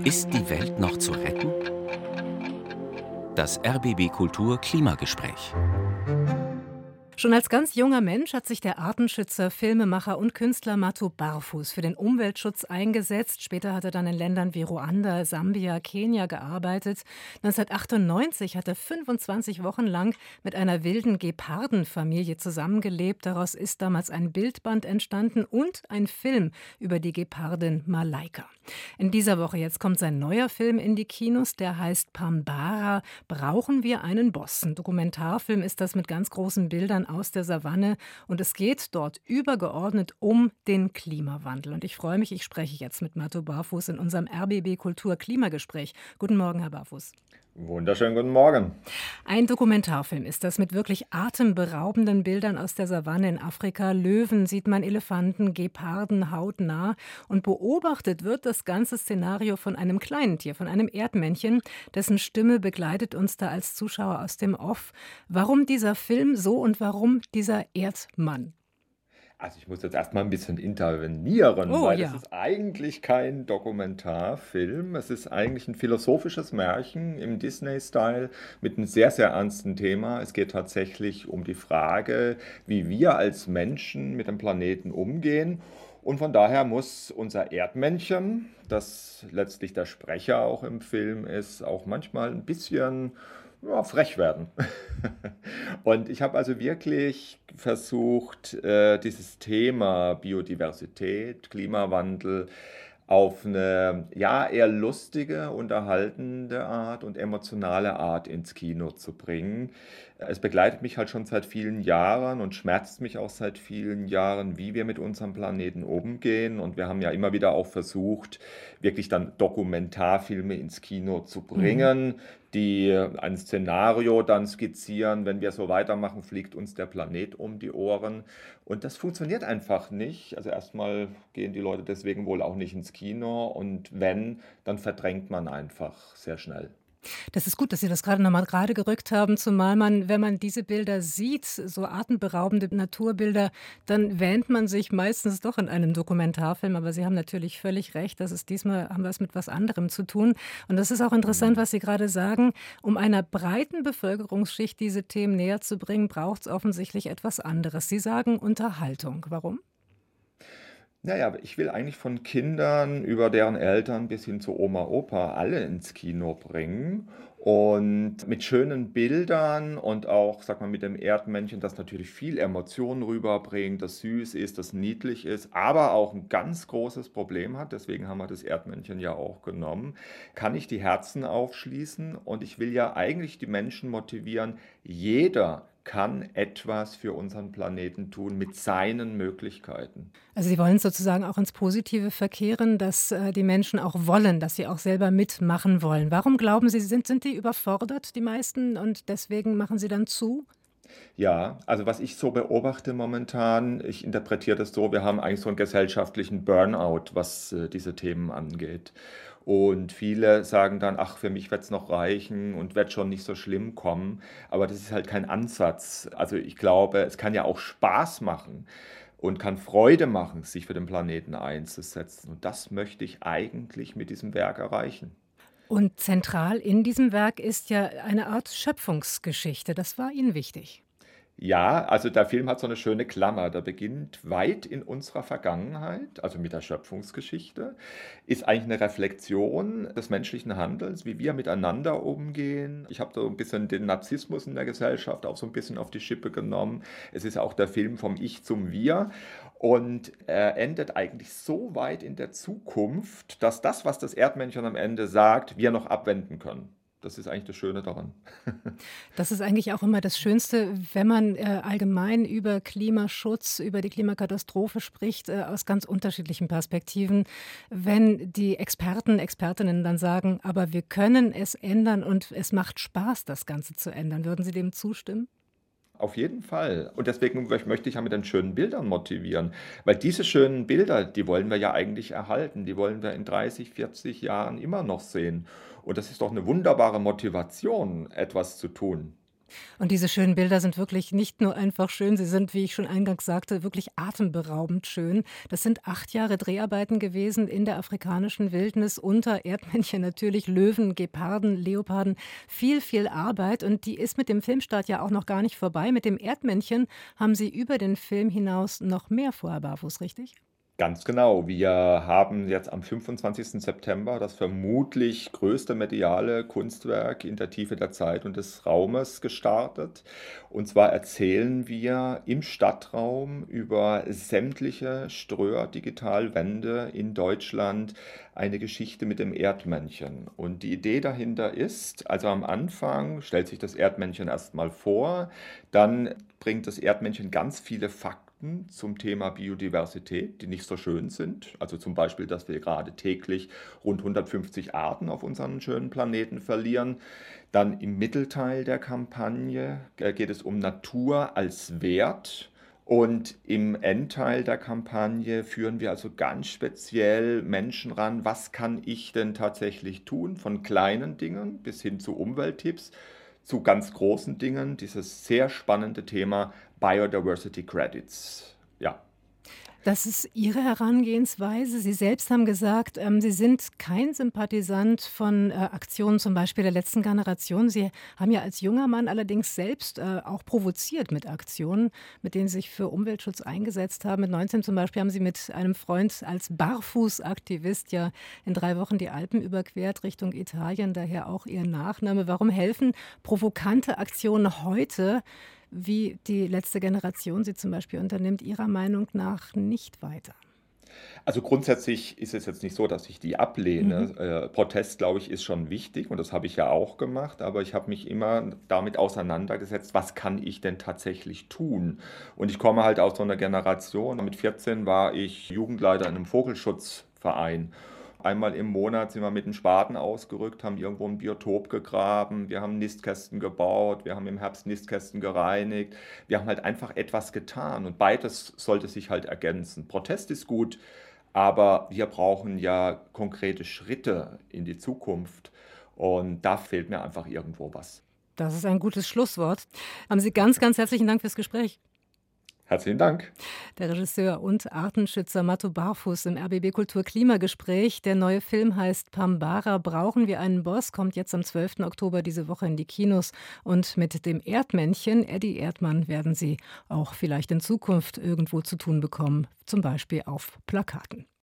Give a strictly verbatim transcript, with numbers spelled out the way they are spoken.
Ist die Welt noch zu retten? Das R B B Kultur Klimagespräch. Schon als ganz junger Mensch hat sich der Artenschützer, Filmemacher und Künstler Matu Barfuß für den Umweltschutz eingesetzt. Später hat er dann in Ländern wie Ruanda, Sambia, Kenia gearbeitet. neunzehnhundertachtundneunzig hat er fünfundzwanzig Wochen lang mit einer wilden Gepardenfamilie zusammengelebt. Daraus ist damals ein Bildband entstanden und ein Film über die Gepardin Malaika. In dieser Woche jetzt kommt sein neuer Film in die Kinos, der heißt Pambara, brauchen wir einen Boss? Ein Dokumentarfilm ist das mit ganz großen Bildern aus der Savanne und es geht dort übergeordnet um den Klimawandel. Und ich freue mich, ich spreche jetzt mit Matu Barfuß in unserem R B B Kultur Klimagespräch. Guten Morgen, Herr Barfuß. Wunderschönen guten Morgen. Ein Dokumentarfilm ist das mit wirklich atemberaubenden Bildern aus der Savanne in Afrika. Löwen sieht man, Elefanten, Geparden hautnah. Und beobachtet wird das ganze Szenario von einem kleinen Tier, von einem Erdmännchen, dessen Stimme begleitet uns da als Zuschauer aus dem Off. Warum dieser Film so und warum dieser Erdmann? Also ich muss jetzt erstmal ein bisschen intervenieren, Oh weil ja. es ist eigentlich kein Dokumentarfilm. Es ist eigentlich ein philosophisches Märchen im Disney-Style mit einem sehr, sehr ernsten Thema. Es geht tatsächlich um die Frage, wie wir als Menschen mit dem Planeten umgehen. Und von daher muss unser Erdmännchen, das letztlich der Sprecher auch im Film ist, auch manchmal ein bisschen ja, frech werden. Und ich habe also wirklich versucht, äh, dieses Thema Biodiversität, Klimawandel auf eine ja eher lustige, unterhaltende Art und emotionale Art ins Kino zu bringen. Es begleitet mich halt schon seit vielen Jahren und schmerzt mich auch seit vielen Jahren, wie wir mit unserem Planeten umgehen. Und wir haben ja immer wieder auch versucht, wirklich dann Dokumentarfilme ins Kino zu Mhm. bringen, die ein Szenario dann skizzieren, wenn wir so weitermachen, fliegt uns der Planet um die Ohren. Und das funktioniert einfach nicht. Also erstmal gehen die Leute deswegen wohl auch nicht ins Kino und wenn, dann verdrängt man einfach sehr schnell. Das ist gut, dass Sie das gerade noch mal gerade gerückt haben, zumal man, wenn man diese Bilder sieht, so atemberaubende Naturbilder, dann wähnt man sich meistens doch in einem Dokumentarfilm. Aber Sie haben natürlich völlig recht, das ist diesmal haben wir es mit was anderem zu tun. Und das ist auch interessant, Mhm. was Sie gerade sagen. Um einer breiten Bevölkerungsschicht diese Themen näher zu bringen, braucht es offensichtlich etwas anderes. Sie sagen Unterhaltung. Warum? Ja, ja, aber ich will eigentlich von Kindern über deren Eltern bis hin zu Oma, Opa alle ins Kino bringen und mit schönen Bildern und auch, sag mal, mit dem Erdmännchen, das natürlich viel Emotionen rüberbringt, das süß ist, das niedlich ist, aber auch ein ganz großes Problem hat, deswegen haben wir das Erdmännchen ja auch genommen, kann ich die Herzen aufschließen und ich will ja eigentlich die Menschen motivieren, jeder kann etwas für unseren Planeten tun mit seinen Möglichkeiten. Also Sie wollen sozusagen auch ins Positive verkehren, dass äh, die Menschen auch wollen, dass sie auch selber mitmachen wollen. Warum glauben Sie, sind, sind die überfordert, die meisten, und deswegen machen sie dann zu? Ja, also was ich so beobachte momentan, ich interpretiere das so, wir haben eigentlich so einen gesellschaftlichen Burnout, was äh, diese Themen angeht. Und viele sagen dann, ach, für mich wird es noch reichen und wird schon nicht so schlimm kommen. Aber das ist halt kein Ansatz. Also ich glaube, es kann ja auch Spaß machen und kann Freude machen, sich für den Planeten einzusetzen. Und das möchte ich eigentlich mit diesem Werk erreichen. Und zentral in diesem Werk ist ja eine Art Schöpfungsgeschichte. Das war Ihnen wichtig. Ja, also der Film hat so eine schöne Klammer. Der beginnt weit in unserer Vergangenheit, also mit der Schöpfungsgeschichte, ist eigentlich eine Reflexion des menschlichen Handelns, wie wir miteinander umgehen. Ich habe so ein bisschen den Narzissmus in der Gesellschaft auch so ein bisschen auf die Schippe genommen. Es ist auch der Film vom Ich zum Wir und er endet eigentlich so weit in der Zukunft, dass das, was das Erdmännchen am Ende sagt, wir noch abwenden können. Das ist eigentlich das Schöne daran. Das ist eigentlich auch immer das Schönste, wenn man äh, allgemein über Klimaschutz, über die Klimakatastrophe spricht, äh, aus ganz unterschiedlichen Perspektiven. Wenn die Experten, Expertinnen dann sagen, aber wir können es ändern und es macht Spaß, das Ganze zu ändern. Würden Sie dem zustimmen? Auf jeden Fall. Und deswegen möch- möchte ich ja mit den schönen Bildern motivieren. Weil diese schönen Bilder, die wollen wir ja eigentlich erhalten. Die wollen wir in dreißig, vierzig Jahren immer noch sehen. Und das ist doch eine wunderbare Motivation, etwas zu tun. Und diese schönen Bilder sind wirklich nicht nur einfach schön, sie sind, wie ich schon eingangs sagte, wirklich atemberaubend schön. Das sind acht Jahre Dreharbeiten gewesen in der afrikanischen Wildnis unter Erdmännchen natürlich, Löwen, Geparden, Leoparden. Viel, viel Arbeit und die ist mit dem Filmstart ja auch noch gar nicht vorbei. Mit dem Erdmännchen haben Sie über den Film hinaus noch mehr vor, Herr Barfuß, richtig? Ganz genau. Wir haben jetzt am fünfundzwanzigsten September das vermutlich größte mediale Kunstwerk in der Tiefe der Zeit und des Raumes gestartet. Und zwar erzählen wir im Stadtraum über sämtliche Ströer-Digitalwände in Deutschland eine Geschichte mit dem Erdmännchen. Und die Idee dahinter ist, also am Anfang stellt sich das Erdmännchen erstmal vor, dann bringt das Erdmännchen ganz viele Fakten zum Thema Biodiversität, die nicht so schön sind. Also zum Beispiel, dass wir gerade täglich rund hundertfünfzig Arten auf unserem schönen Planeten verlieren. Dann im Mittelteil der Kampagne äh, geht es um Natur als Wert. Und im Endteil der Kampagne führen wir also ganz speziell Menschen ran, was kann ich denn tatsächlich tun, von kleinen Dingen bis hin zu Umwelttipps, zu ganz großen Dingen, dieses sehr spannende Thema Biodiversity Credits. Ja. Das ist Ihre Herangehensweise. Sie selbst haben gesagt, ähm, Sie sind kein Sympathisant von äh, Aktionen zum Beispiel der letzten Generation. Sie haben ja als junger Mann allerdings selbst äh, auch provoziert mit Aktionen, mit denen Sie sich für Umweltschutz eingesetzt haben. Mit neunzehn zum Beispiel haben Sie mit einem Freund als Barfußaktivist ja in drei Wochen die Alpen überquert Richtung Italien, daher auch Ihr Nachname. Warum helfen provokante Aktionen heute, wie die letzte Generation sie zum Beispiel unternimmt, Ihrer Meinung nach nicht weiter? Also grundsätzlich ist es jetzt nicht so, dass ich die ablehne. Mhm. Äh, Protest, glaube ich, ist schon wichtig und das habe ich ja auch gemacht, aber ich habe mich immer damit auseinandergesetzt, was kann ich denn tatsächlich tun? Und ich komme halt aus so einer Generation. Mit vierzehn war ich Jugendleiter in einem Vogelschutzverein. Einmal im Monat sind wir mit dem Spaten ausgerückt, haben irgendwo ein Biotop gegraben, wir haben Nistkästen gebaut, wir haben im Herbst Nistkästen gereinigt. Wir haben halt einfach etwas getan und beides sollte sich halt ergänzen. Protest ist gut, aber wir brauchen ja konkrete Schritte in die Zukunft und da fehlt mir einfach irgendwo was. Das ist ein gutes Schlusswort. Haben Sie ganz, ganz herzlichen Dank fürs Gespräch. Herzlichen Dank. Der Regisseur und Artenschützer Matto Barfuß im R B B Kultur Klimagespräch. Der neue Film heißt Pambara, brauchen wir einen Boss, kommt jetzt am zwölften Oktober diese Woche in die Kinos. Und mit dem Erdmännchen Eddie Erdmann werden Sie auch vielleicht in Zukunft irgendwo zu tun bekommen, zum Beispiel auf Plakaten.